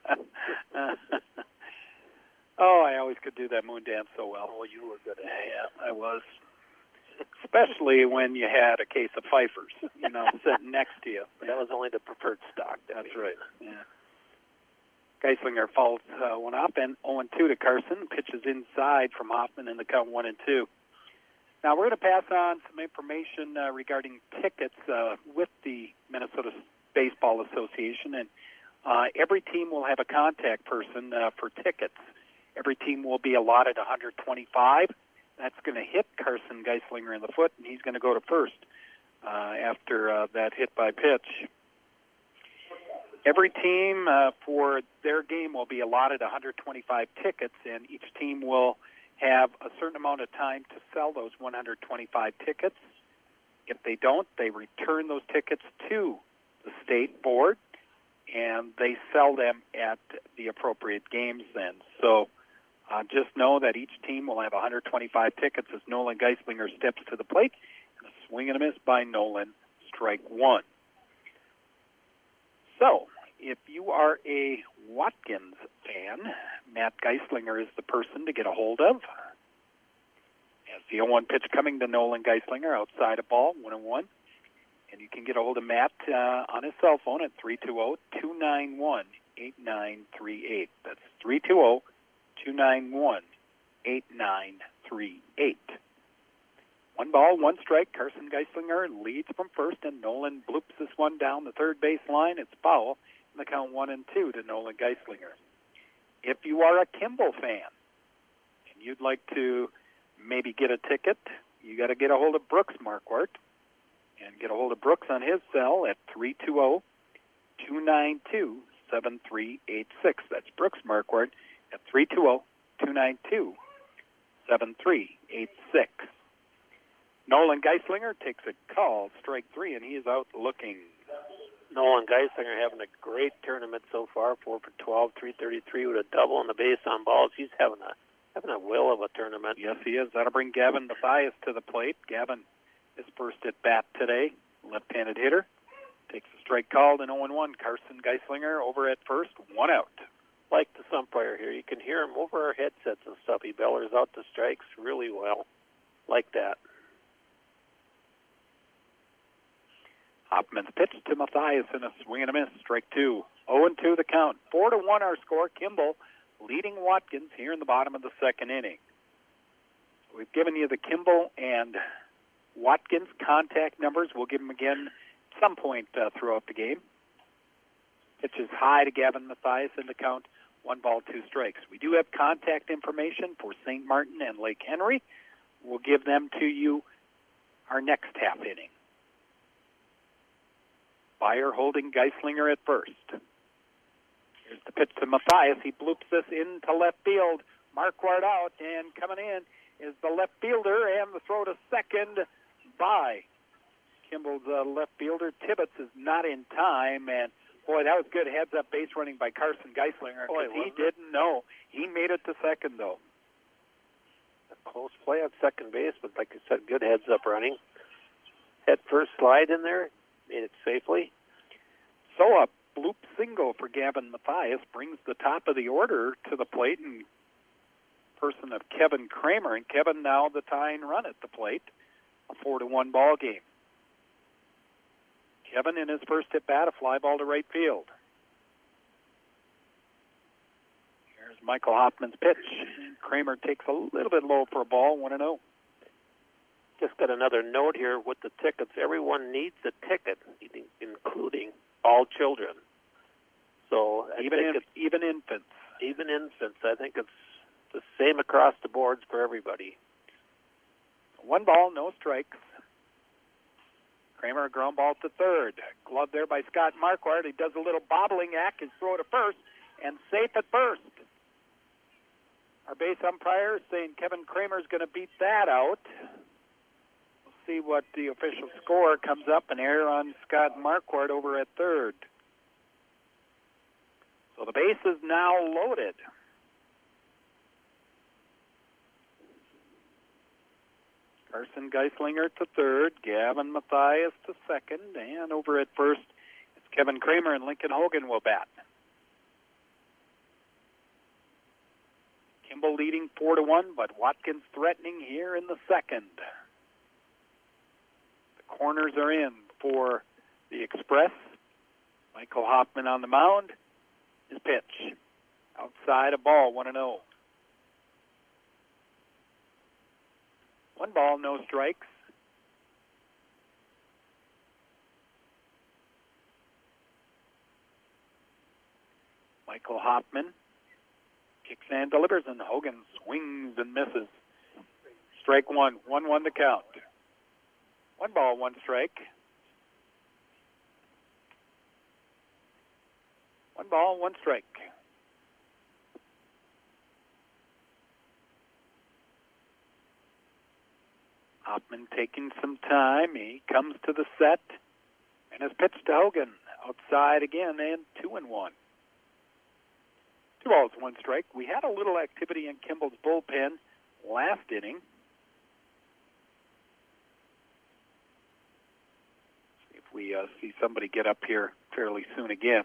Oh, I always could do that moon dance so well. Oh, you were good at it. Yeah, I was. Especially when you had a case of Pfeiffer's, sitting next to you. But that was only the preferred stock. That's right, yeah. Geislinger fouls one up, and 0-2 to Carson. Pitches inside from Hoffman in the count 1-2. Now we're going to pass on some information regarding tickets with the Minnesota Baseball Association, and every team will have a contact person for tickets. Every team will be allotted 125. That's going to hit Carson Geislinger in the foot, and he's going to go to first after that hit by pitch. Every team for their game will be allotted 125 tickets, and each team will have a certain amount of time to sell those 125 tickets. If they don't, they return those tickets to the state board, and they sell them at the appropriate games then. So just know that each team will have 125 tickets as Nolan Geislinger steps to the plate. And a swing and a miss by Nolan, strike one. So, if you are a Watkins fan, Matt Geislinger is the person to get a hold of. As the 0-1 pitch coming to Nolan Geislinger, outside a ball, 1-1. And you can get a hold of Matt on his cell phone at 320-291-8938. That's 320-291-8938. 1 ball, 1 strike. Carson Geislinger leads from first, and Nolan bloops this one down the third base line. It's foul. In the count 1-2 to Nolan Geislinger. If you are a Kimball fan and you'd like to maybe get a ticket, you got to get a hold of Brooks Marquardt and get a hold of Brooks on his cell at 320-292-7386. That's Brooks Marquardt at 320-292-7386. Nolan Geislinger takes a call, strike 3, and he is out looking. Nolan Geislinger having a great tournament so far, 4 for 12, 333 with a double on the base on balls. He's having a will of a tournament. Yes, he is. That'll bring Gavin Mathias to the plate. Gavin is first at bat today, left-handed hitter. Takes a strike called and 0-1. Carson Geislinger over at first, 1 out. Like the umpire here, you can hear him over our headsets and stuff. He bellers out the strikes really well. Like that. Hoffman's pitch to Mathias in a swing and a miss, strike 2. 0-2 the count. 4-1 our score. Kimball leading Watkins here in the bottom of the second inning. We've given you the Kimball and Watkins contact numbers. We'll give them again at some point throughout the game. Pitches high to Gavin Mathias in the count. 1 ball, 2 strikes. We do have contact information for St. Martin and Lake Henry. We'll give them to you our next half inning. Byer holding Geislinger at first. Here's the pitch to Matthias. He bloops this into left field. Marquardt out, and coming in is the left fielder, and the throw to second by Kimball's left fielder. Tibbetts is not in time, and boy, that was good heads-up base running by Carson Geislinger, because he didn't know. He made it to second, though. A close play on second base, but like I said, good heads-up running. Head first slide in there, made it safely. So a bloop single for Gavin Matthias brings the top of the order to the plate in person of Kevin Kramer, and Kevin now the tying run at the plate. A 4-1 ball game. Kevin in his first at bat, a fly ball to right field. Here's Michael Hoffman's pitch. Kramer takes a little bit low for a ball, 1-0. Just got another note here with the tickets. Everyone needs a ticket, including all children. So even infants. Even infants. I think it's the same across the boards for everybody. 1 ball, no strikes. Kramer, a ground ball to third. Glove there by Scott Marquardt. He does a little bobbling act, his throw to first, and safe at first. Our base umpire is saying Kevin Kramer's going to beat that out. We'll see what the official score comes up. An error on Scott Marquardt over at third. So the base is now loaded. Carson Geislinger to third, Gavin Matthias to second, and over at first, it's Kevin Kramer, and Lincoln Hogan will bat. Kimball leading 4-1, but Watkins threatening here in the second. The corners are in for the Express. Michael Hoffman on the mound. His pitch. Outside a ball, 1-0. 1 ball, no strikes. Michael Hoffman kicks and delivers, and Hogan swings and misses. Strike 1, 1-1 to count. 1 ball, 1 strike. 1 ball, 1 strike. Hoffman taking some time. He comes to the set, and his pitch to Hogan. Outside again, and 2-1. 2 balls, 1 strike. We had a little activity in Kimball's bullpen last inning. See if we see somebody get up here fairly soon again.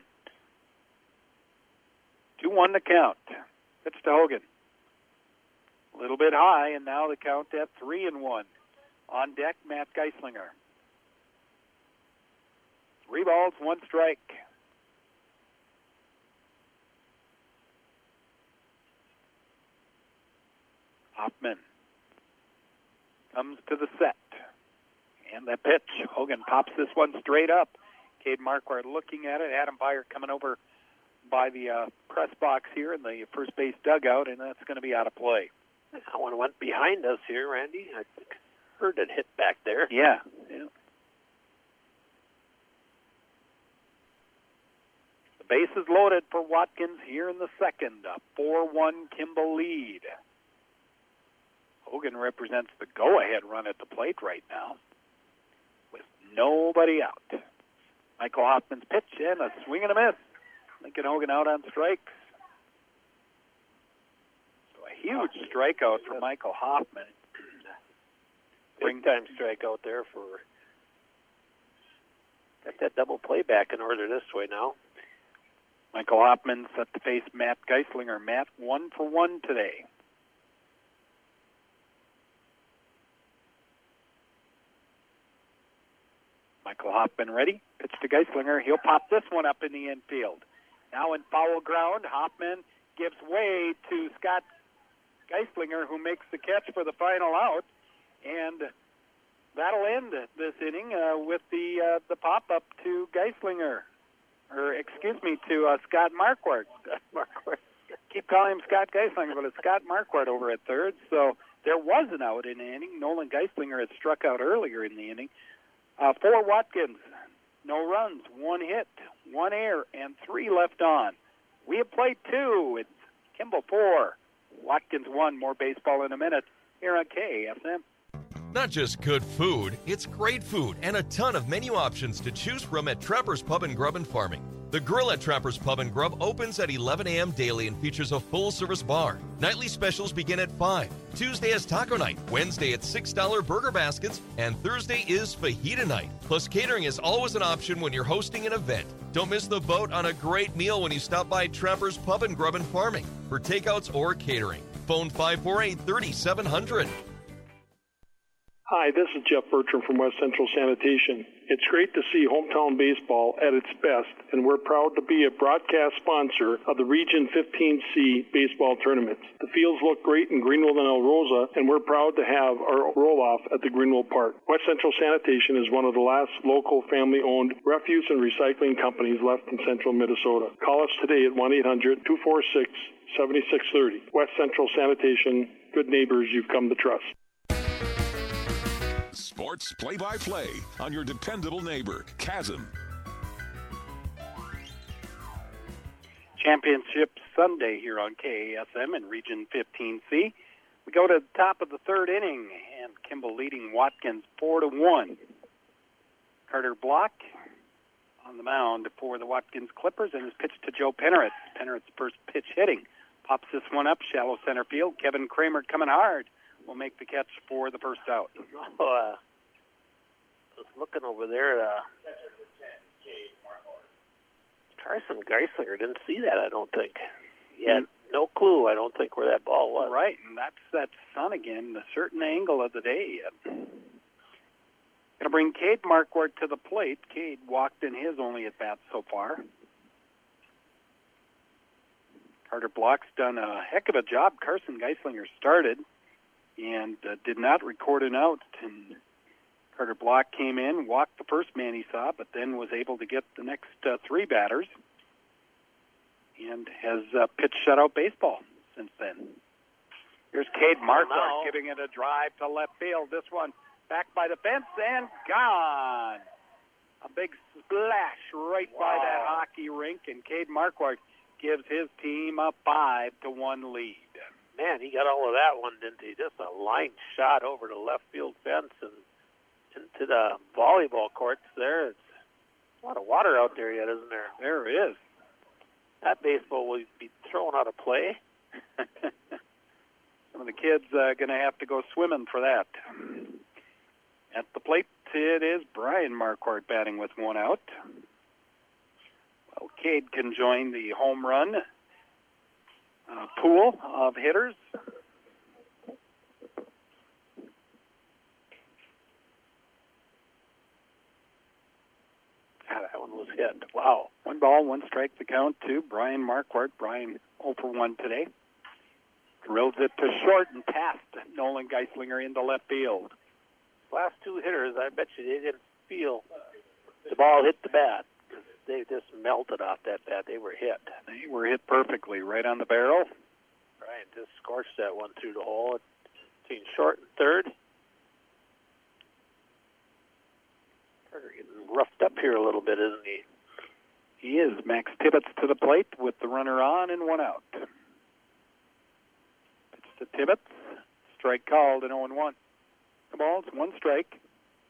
2-1 to count. Pitch to Hogan. A little bit high, and now the count at 3-1. On deck, Matt Geislinger. 3 balls, 1 strike. Hoffman comes to the set. And the pitch. Hogan pops this one straight up. Cade Marquardt looking at it. Adam Beyer coming over by the press box here in the first base dugout, and that's going to be out of play. That one went behind us here, Randy. I heard it hit back there. Yeah. The base is loaded for Watkins here in the second. A 4-1 Kimball lead. Hogan represents the go-ahead run at the plate right now with nobody out. Michael Hoffman's pitch, and a swing and a miss. Lincoln Hogan out on strikes. So a huge strikeout for Michael Hoffman. Big-time strikeout there for... Got that double play back in order this way now. Michael Hoffman set to face Matt Geislinger. Matt 1 for 1 today. Michael Hoffman ready. Pitch to Geislinger. He'll pop this one up in the infield. Now in foul ground, Hoffman gives way to Scott Geislinger, who makes the catch for the final out. And that'll end this inning with the pop-up to Geislinger. Or, excuse me, to Scott Marquardt. Keep calling him Scott Geislinger, but it's Scott Marquardt over at third. So there was an out in the inning. Nolan Geislinger had struck out earlier in the inning. For Watkins, no runs, 1 hit, 1 error, and 3 left on. We have played 2. It's Kimball 4, Watkins 1. More baseball in a minute here on KAFM. Not just good food, it's great food and a ton of menu options to choose from at Trapper's Pub and Grub in Farming. The Grill at Trapper's Pub and Grub opens at 11 a.m. daily and features a full-service bar. Nightly specials begin at 5. Tuesday is taco night. Wednesday it's $6 burger baskets. And Thursday is fajita night. Plus, catering is always an option when you're hosting an event. Don't miss the boat on a great meal when you stop by Trapper's Pub and Grub in Farming for takeouts or catering. Phone 548-3700. Hi, this is Jeff Bertram from West Central Sanitation. It's great to see hometown baseball at its best, and we're proud to be a broadcast sponsor of the Region 15C baseball tournaments. The fields look great in Greenville and El Rosa, and we're proud to have our roll-off at the Greenville Park. West Central Sanitation is one of the last local family-owned refuse and recycling companies left in central Minnesota. Call us today at 1-800-246-7630. West Central Sanitation, good neighbors you've come to trust. Sports play-by-play on your dependable neighbor, Chasm. Championship Sunday here on KASM in Region 15C. We go to the top of the third inning, and Kimball leading Watkins 4-1. Carter Block on the mound for the Watkins Clippers, and his pitch to Joe Penneritz. Penneritz first pitch hitting. Pops this one up, shallow center field. Kevin Kramer coming hard will make the catch for the first out. I was looking over there. Carson Geislinger didn't see that, I don't think. He had no clue, I don't think, where that ball was. Right, and that's that sun again, the certain angle of the day. Going to bring Cade Marquardt to the plate. Cade walked in his only at-bat so far. Carter Block's done a heck of a job. Carson Geislinger started and did not record an out. And Carter Block came in, walked the first man he saw, but then was able to get the next 3 batters and has pitched shutout baseball since then. Here's Cade Marquardt giving it a drive to left field. This one back by the fence and gone. A big splash right by that hockey rink, and Cade Marquardt gives his team a 5-1 lead. Man, he got all of that one, didn't he? Just a line shot over the left field fence and into the volleyball courts there. It's a lot of water out there yet, isn't there? There is. That baseball will be thrown out of play. Some of the kids are going to have to go swimming for that. At the plate, it is Brian Marquardt batting with 1 out. Well, Cade can join the home run pool of hitters. That one was hit. Wow. 1 ball, 1 strike the count to Brian Marquardt. Brian 0 for 1 today. Drills it to short and past Nolan Geislinger into left field. Last 2 hitters, I bet you they didn't feel the ball hit the bat. They just melted off that bat. They were hit. They were hit perfectly right on the barrel. Right, just scorched that one through the hole between short and third. Carter getting roughed up here a little bit, isn't he? He is. Max Tibbetts to the plate with the runner on and 1 out. Pitch to Tibbetts. Strike called and 0-1. The ball's 1 strike.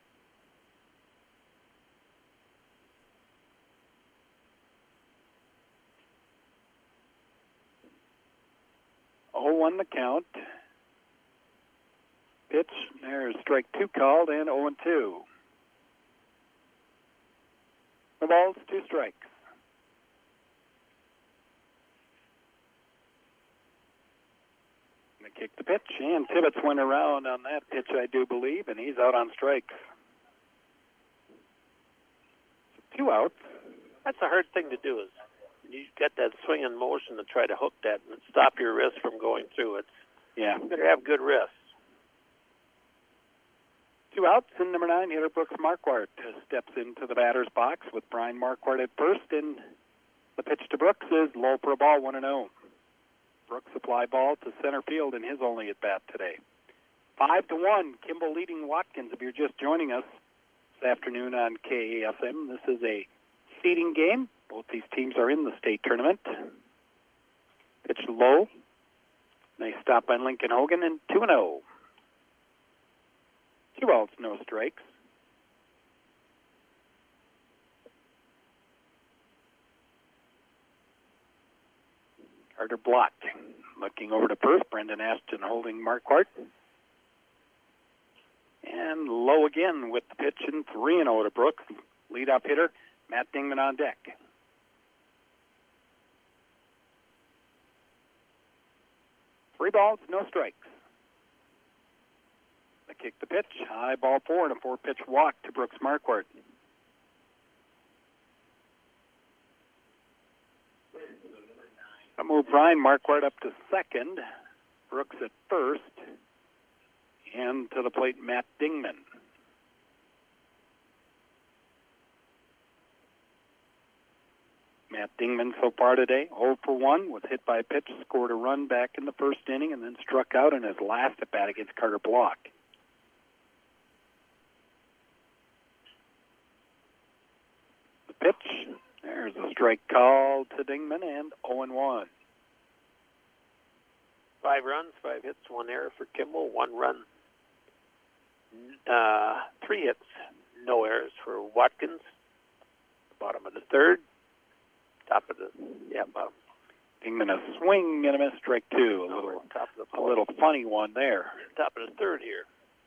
On the count. Pitch, there's strike 2 called and 0-2. The ball's 2 strikes. Going to kick the pitch, and Tibbetts went around on that pitch, I do believe, and he's out on strikes. 2 outs. That's a hard thing to do, is you get that swing in motion to try to hook that and stop your wrist from going through it. Yeah. You better have good wrists. 2 outs, and number 9 hitter Brooks Marquardt steps into the batter's box with Brian Marquardt at first, and the pitch to Brooks is low for a ball, 1-0. Brooks a fly ball to center field in his only at bat today. 5-1, Kimball leading Watkins. If you're just joining us this afternoon on KAFM, this is a seeding game. Both these teams are in the state tournament. Pitch low. Nice stop by Lincoln Hogan, and 2-0. 2 balls, no strikes. Carter blocked. Looking over to first, Brendan Ashton holding Marquardt. And low again with the pitch, and 3-0 to Brooks. Leadoff hitter, Matt Dingman on deck. Three balls, no strikes. They kick the pitch, high ball 4, and a 4-pitch walk to Brooks Marquardt. I move Brian Marquardt up to second, Brooks at first, and to the plate, Matt Dingman. Matt Dingman so far today, 0 for 1, was hit by a pitch, scored a run back in the first inning, and then struck out in his last at-bat against Carter Block. The pitch, there's a strike call to Dingman, and 0-1. 5 runs, 5 hits, 1 error for Kimball, 1 run. 3 hits, no errors for Watkins. Bottom of the third. Top of the, bottom. Dingman a swing and a miss, strike 2. A little funny one there. Top of the third here.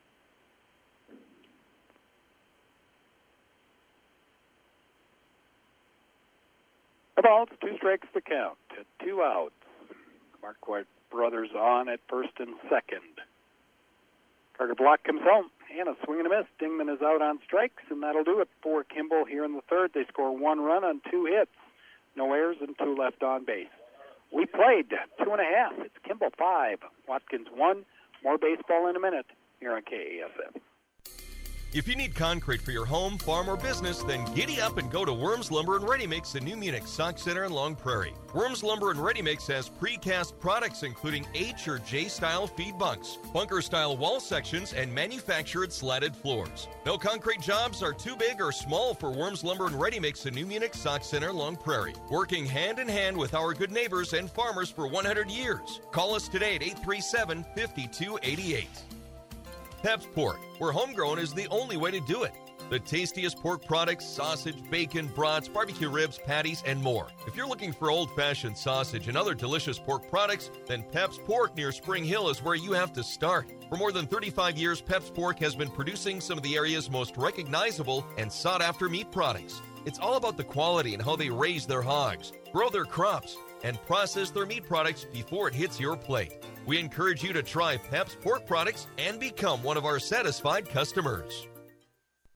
The ball, 2 strikes to count. 2 outs. Marquardt brothers on at first and second. Carter Block comes home, and a swing and a miss. Dingman is out on strikes, and that'll do it for Kimball here in the third. They score 1 run on 2 hits. No errors and 2 left on base. We played 2.5. It's Kimball 5, Watkins 1. More baseball in a minute here on KASF. If you need concrete for your home, farm, or business, then giddy up and go to Worms Lumber and Ready Mix in New Munich, Sauk Center, and Long Prairie. Worms Lumber and Ready Mix has precast products including H or J style feed bunks, bunker style wall sections, and manufactured slatted floors. No concrete jobs are too big or small for Worms Lumber and Ready Mix in New Munich, Sauk Center, Long Prairie. Working hand in hand with our good neighbors and farmers for 100 years. Call us today at 837-5288. Pep's Pork, where homegrown is the only way to do it. The tastiest pork products, sausage, bacon, brats, barbecue ribs, patties, and more. If you're looking for old-fashioned sausage and other delicious pork products, then Pep's Pork near Spring Hill is where you have to start. For more than 35 years, Pep's Pork has been producing some of the area's most recognizable and sought-after meat products. It's all about the quality and how they raise their hogs, grow their crops, and process their meat products before it hits your plate. We encourage you to try Pep's Pork products and become one of our satisfied customers.